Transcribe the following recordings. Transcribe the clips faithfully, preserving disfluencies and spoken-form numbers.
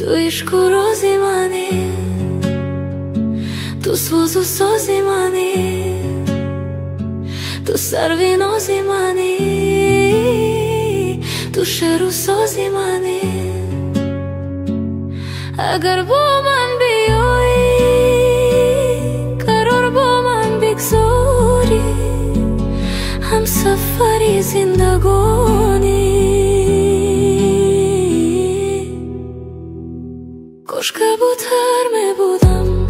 تو عشق و رازی منی، تو سوز و سازی منی، تو سروی نازی منی، تو شعر و سازی منی. اگر با من بیایی، قرار با من بگذاری، هم سفری زندگانی. کاش کبوتر می بودم،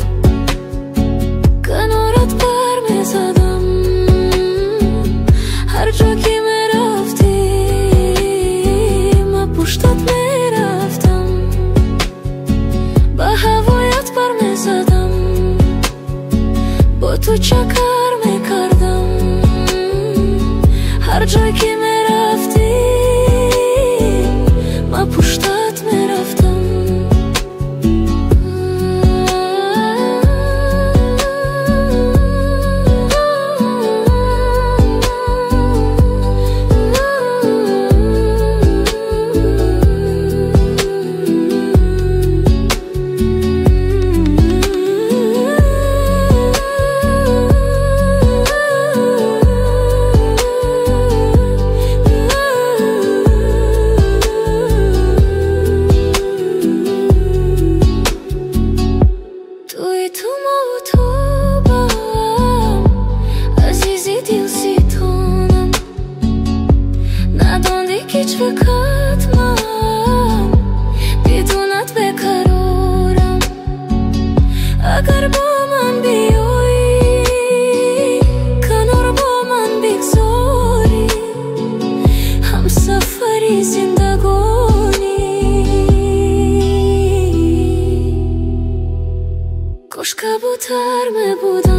کنارت پر می زدم، هر جا که می رفتی من پشتت می رفتم، به هوایت پر می زدم، با تو چکر می کردم، هر جا که می رفتی من پشتت می رفتم. هیچ وقت من بدونت بقرارم، اگر با من بیایی، کنار با من بگذاری، هم سفری زندگانی. کاش کبوتر می بودم،